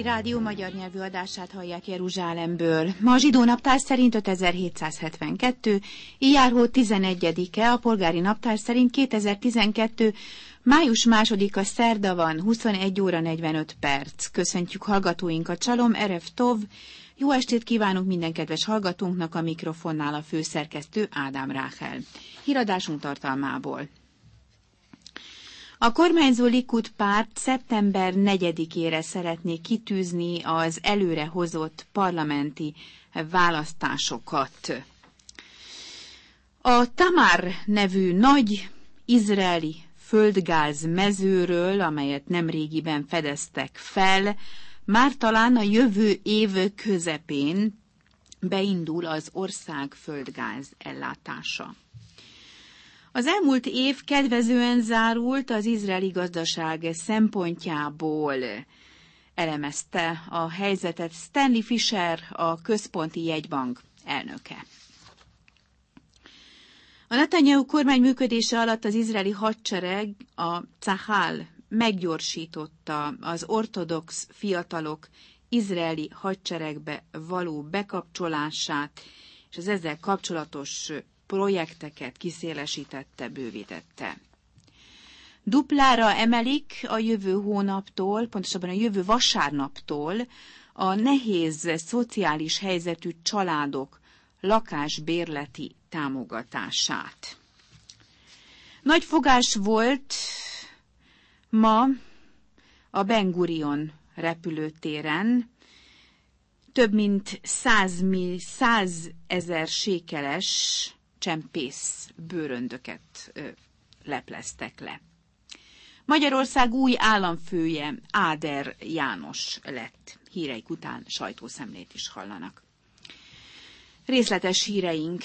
Rádió magyar nyelvű adását hallják Jeruzsálemből. Ma a zsidó naptár szerint 5772, Iyár hó 11-e, a polgári naptár szerint 2012. május 2-a szerda van, 21 óra 45 perc. Köszöntjük hallgatóinkat, Csalom, Erev Tov. Jó estét kívánunk minden kedves hallgatónknak, a mikrofonnál a főszerkesztő Ádám Ráhel. Híradásunk tartalmából. A kormányzó Likud párt szeptember 4-ére szeretné kitűzni az előrehozott parlamenti választásokat. A Tamar nevű nagy izraeli földgáz mezőről, amelyet nemrégiben fedeztek fel, már talán a jövő év közepén beindul az ország földgáz ellátása. Az elmúlt év kedvezően zárult az izraeli gazdaság szempontjából, elemezte a helyzetet Stanley Fischer, a Központi Jegybank elnöke. A Netanyahu kormány működése alatt az izraeli hadsereg, a Tzahal meggyorsította az ortodox fiatalok izraeli hadseregbe való bekapcsolását, és az ezzel kapcsolatos projekteket kiszélesítette, bővítette. Duplára emelik a jövő hónaptól, pontosabban a jövő vasárnaptól a nehéz szociális helyzetű családok lakásbérleti támogatását. Nagy fogás volt ma a Ben Gurion repülőtéren, több mint 100 000 sékeles csempész bőröndöket lepleztek le. Magyarország új államfője Áder János lett. Híreik után sajtószemlét is hallanak. Részletes híreink.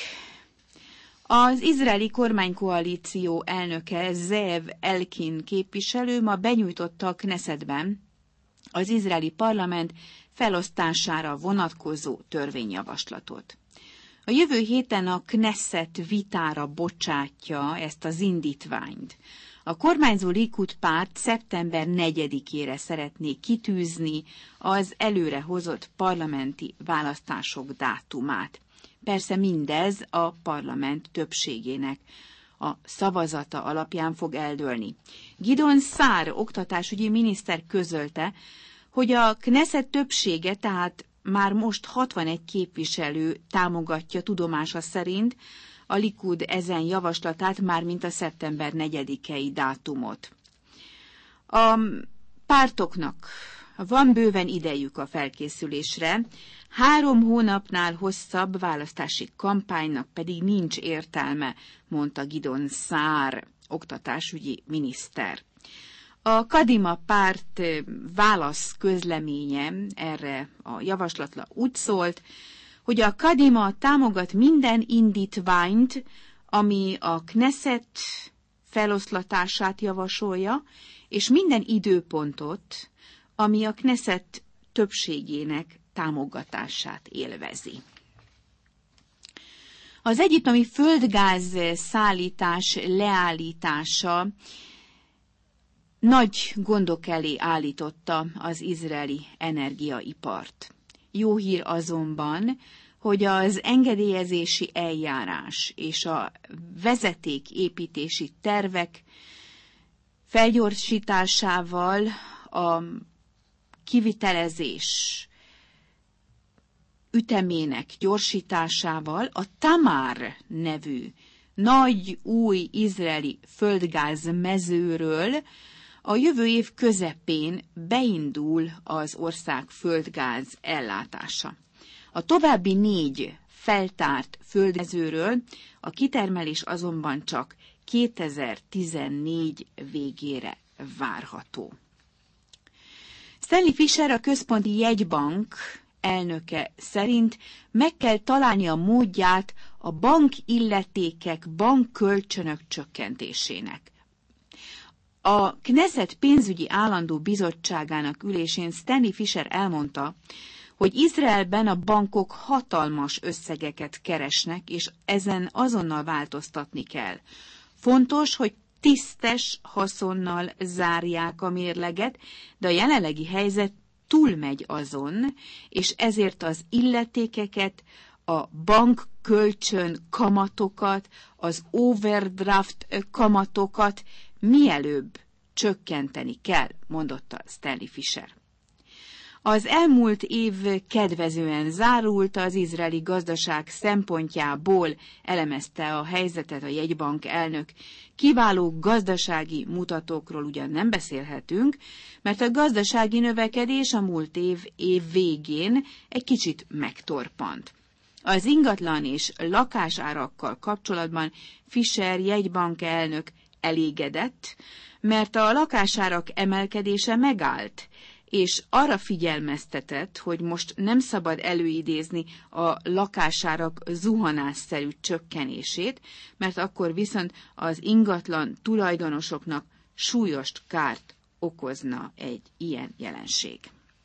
Az izraeli kormánykoalíció elnöke Zeev Elkin képviselő ma benyújtotta a Knessetben az izraeli parlament felosztására vonatkozó törvényjavaslatot. A jövő héten a Knesset vitára bocsátja ezt az indítványt. A kormányzó Likud párt szeptember 4-ére szeretné kitűzni az előrehozott parlamenti választások dátumát. Persze mindez a parlament többségének a szavazata alapján fog eldőlni. Gideon Szár oktatásügyi miniszter közölte, hogy a Knesset többsége, tehát már most 61 képviselő támogatja tudomása szerint a Likud ezen javaslatát, mármint a szeptember 4-i dátumot. A pártoknak van bőven idejük a felkészülésre, 3 hónapnál hosszabb választási kampánynak pedig nincs értelme, mondta Gideon Szár oktatásügyi miniszter. A Kadima párt válasz közleménye erre a javaslatra úgy szólt, hogy a Kadima támogat minden indítványt, ami a Knesset feloszlatását javasolja, és minden időpontot, ami a Knesset többségének támogatását élvezi. Az egyiptomi földgáz szállítás leállítása nagy gondok elé állította az izraeli energiaipart. Jó hír azonban, hogy az engedélyezési eljárás és a vezetéképítési tervek felgyorsításával, a kivitelezés ütemének gyorsításával a Tamar nevű nagy új izraeli földgáz mezőről a jövő év közepén beindul az ország földgáz ellátása. A további 4 feltárt földmezőről a kitermelés azonban csak 2014 végére várható. Stanley Fischer, a Központi Jegybank elnöke szerint meg kell találni a módját a bankilletékek, bankkölcsönök csökkentésének. A Knesset pénzügyi állandó bizottságának ülésén Stanley Fischer elmondta, hogy Izraelben a bankok hatalmas összegeket keresnek, és ezen azonnal változtatni kell. Fontos, hogy tisztes haszonnal zárják a mérleget, de a jelenlegi helyzet túlmegy azon, és ezért az illetékeket, a bankkölcsön kamatokat, az overdraft kamatokat mielőbb csökkenteni kell, mondotta Stanley Fischer. Az elmúlt év kedvezően zárult, az izraeli gazdaság szempontjából elemezte a helyzetet a jegybank elnök. Kiváló gazdasági mutatókról ugyan nem beszélhetünk, mert a gazdasági növekedés a múlt év végén egy kicsit megtorpant. Az ingatlan és lakásárakkal kapcsolatban Fischer jegybank elnök elégedett, mert a lakásárak emelkedése megállt, és arra figyelmeztetett, hogy most nem szabad előidézni a lakásárak zuhanásszerű csökkenését, mert akkor viszont az ingatlan tulajdonosoknak súlyos kárt okozna egy ilyen jelenség.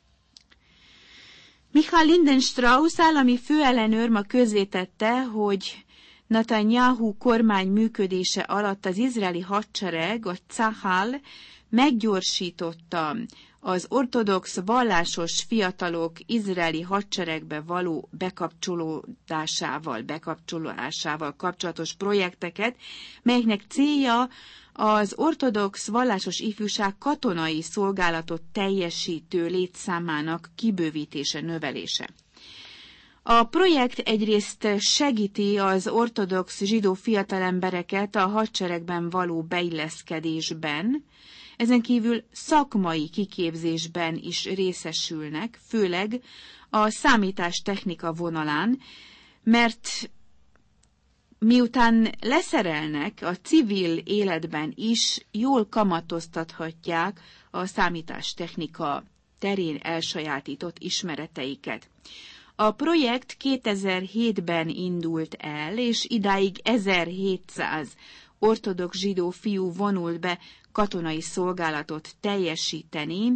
Michael Lindenstrauss állami főellenőr ma közzétette, hogy Netanyahu kormány működése alatt az izraeli hadsereg, a Tzahal meggyorsította az ortodox vallásos fiatalok izraeli hadseregbe való bekapcsolásával kapcsolatos projekteket, melyeknek célja az ortodox vallásos ifjúság katonai szolgálatot teljesítő létszámának kibővítése, növelése. A projekt egyrészt segíti az ortodox zsidó fiatalembereket a hadseregben való beilleszkedésben, ezen kívül szakmai kiképzésben is részesülnek, főleg a számítástechnika vonalán, mert miután leszerelnek, a civil életben is jól kamatoztathatják a számítástechnika terén elsajátított ismereteiket. A projekt 2007-ben indult el, és idáig 1700 ortodox zsidó fiú vonult be katonai szolgálatot teljesíteni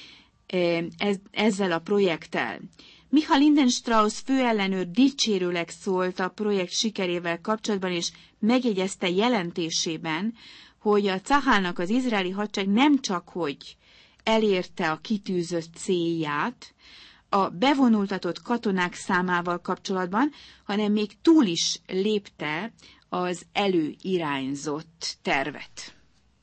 ezzel a projekttel. Michael Lindenstrauss főellenőr dicsérőleg szólt a projekt sikerével kapcsolatban, és megjegyezte jelentésében, hogy a Czahalnak az izraeli hadsereg nem csak hogy elérte a kitűzött célját a bevonultatott katonák számával kapcsolatban, hanem még túl is lépte az előirányzott tervet.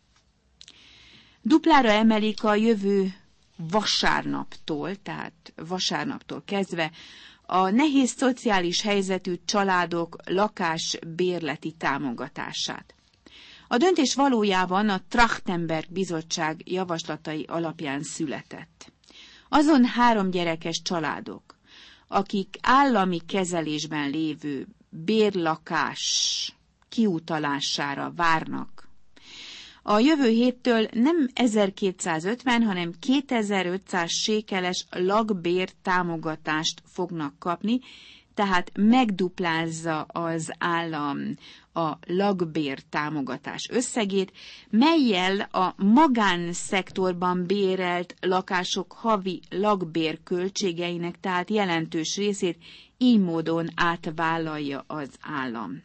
Duplára emelik a jövő vasárnaptól, tehát vasárnaptól kezdve a nehéz szociális helyzetű családok lakásbérleti támogatását. A döntés valójában a Trachtenberg bizottság javaslatai alapján született. Azon 3 gyerekes családok, akik állami kezelésben lévő bérlakás kiutalására várnak, a jövő héttől nem 1250, hanem 2500 sékeles lakbér támogatást fognak kapni, tehát megduplázza az állam a lakbér támogatás összegét, mellyel a magánszektorban bérelt lakások havi lakbér költségeinek, tehát jelentős részét így módon átvállalja az állam.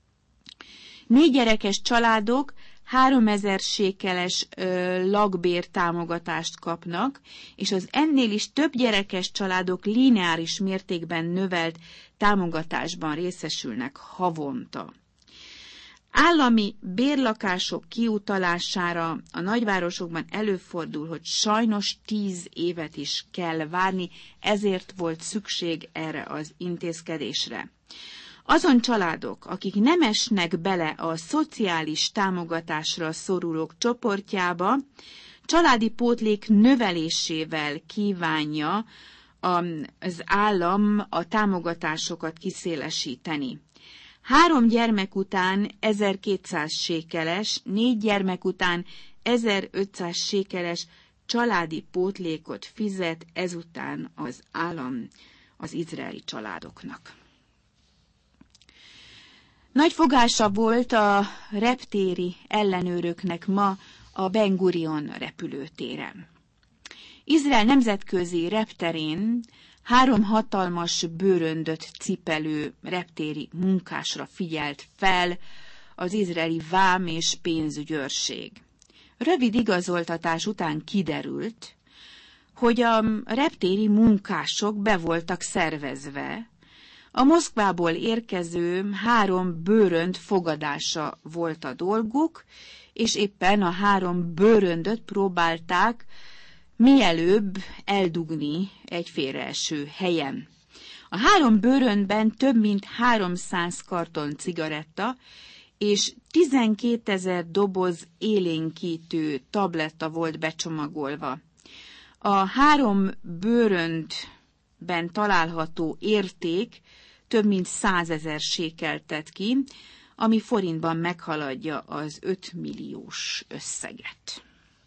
4 gyerekes családok 3000 sékeles lakbér támogatást kapnak, és az ennél is több gyerekes családok lineáris mértékben növelt támogatásban részesülnek havonta. Állami bérlakások kiutalására a nagyvárosokban előfordul, hogy sajnos 10 évet is kell várni, ezért volt szükség erre az intézkedésre. Azon családok, akik nem esnek bele a szociális támogatásra szorulók csoportjába, családi pótlék növelésével kívánja az állam a támogatásokat kiszélesíteni. 3 gyermek után 1200 sékeles, 4 gyermek után 1500 sékeles családi pótlékot fizet ezután az állam az izraeli családoknak. Nagy fogása volt a reptéri ellenőröknek ma a Ben Gurion repülőtéren. Izrael nemzetközi repterén 3 hatalmas bőröndöt cipelő reptéri munkásra figyelt fel az izraeli vám és pénzügyőrség. Rövid igazoltatás után kiderült, hogy a reptéri munkások be voltak szervezve. A Moszkvából érkező 3 bőrönd fogadása volt a dolguk, és éppen a 3 bőröndöt próbálták mielőbb eldugni egy félreeső helyen. A 3 bőröndben több mint 300 karton cigaretta és 12 000 doboz élénkítő tabletta volt becsomagolva. A 3 bőröndben található érték több mint 100 000 sékelt tett ki, ami forintban meghaladja az 5 milliós összeget.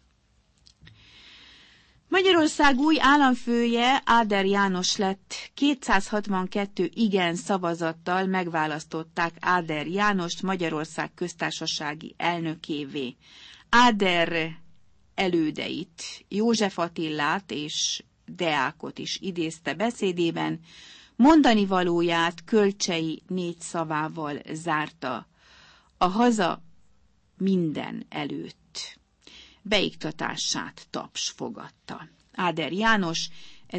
Magyarország új államfője Áder János lett. 262 igen szavazattal megválasztották Áder Jánost Magyarország köztársasági elnökévé. Áder elődeit, József Attilát és Deákot is idézte beszédében, mondani valóját Kölcsey 4 szavával zárta: a haza minden előtt. Beiktatását taps fogadta. Áder János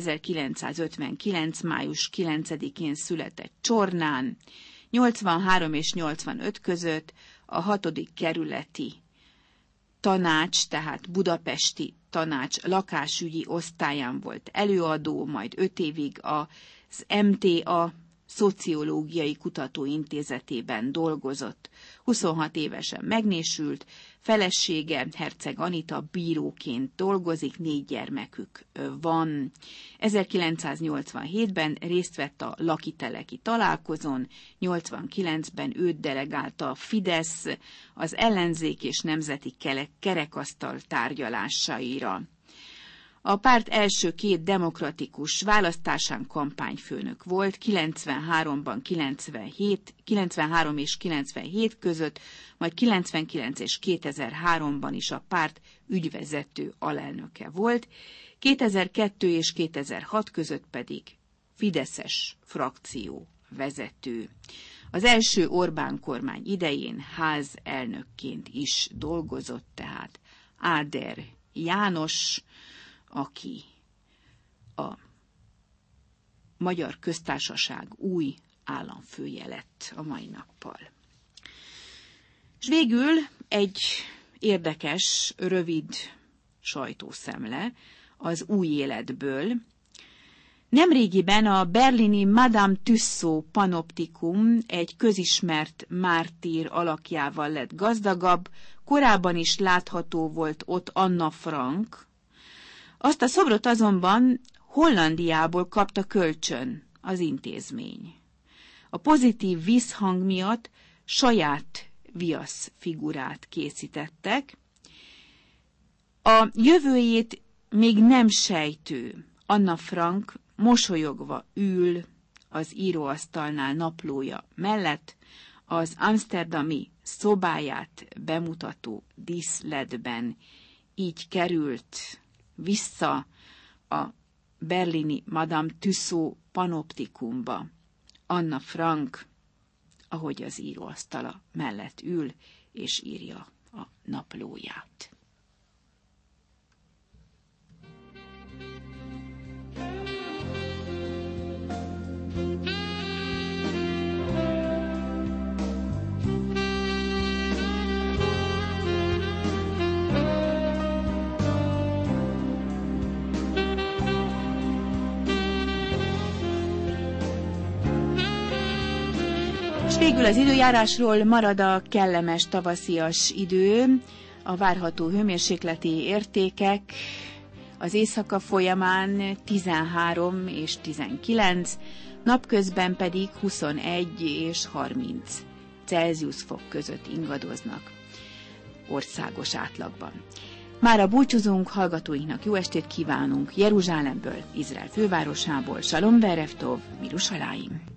1959. május 9-én született Csornán, 83 és 85 között a 6. kerületi tanács, tehát budapesti tanács lakásügyi osztályán volt előadó, majd 5 évig az MTA Szociológiai Kutatóintézetében dolgozott. 26 évesen megnésült, felesége Herceg Anita bíróként dolgozik, 4 gyermekük van. 1987-ben részt vett a lakiteleki találkozón, 89-ben őt delegálta a Fidesz az ellenzék és nemzeti kerekasztal tárgyalásaira. A párt első 2 demokratikus választásán kampányfőnök volt, 93 és 97 között, majd 99 és 2003-ban is a párt ügyvezető alelnöke volt, 2002 és 2006 között pedig fideszes frakció vezető. Az első Orbán kormány idején házelnökként is dolgozott, tehát Áder János, aki a Magyar Köztársaság új államfője lett a mai nappal. És végül egy érdekes, rövid sajtószemle az új életből. Nemrégiben a berlini Madame Tussauds panoptikum egy közismert mártír alakjával lett gazdagabb, korábban is látható volt ott Anna Frank. Azt a szobrot azonban Hollandiából kapta kölcsön az intézmény. A pozitív visszhang miatt saját viasz figurát készítettek. A jövőjét még nem sejtő Anna Frank mosolyogva ül az íróasztalnál naplója mellett, az amszterdami szobáját bemutató díszletben. Így került vissza a berlini Madame Tussauds panoptikumba Anna Frank, ahogy az íróasztala mellett ül és írja a naplóját. Végül az időjárásról marad a kellemes tavaszias idő, a várható hőmérsékleti értékek az éjszaka folyamán 13 és 19, napközben pedig 21 és 30 Celsius fok között ingadoznak országos átlagban. Mára búcsúzunk, hallgatóinknak jó estét kívánunk Jeruzsálemből, Izrael fővárosából. Salom Verev Tov, Mirushalayim.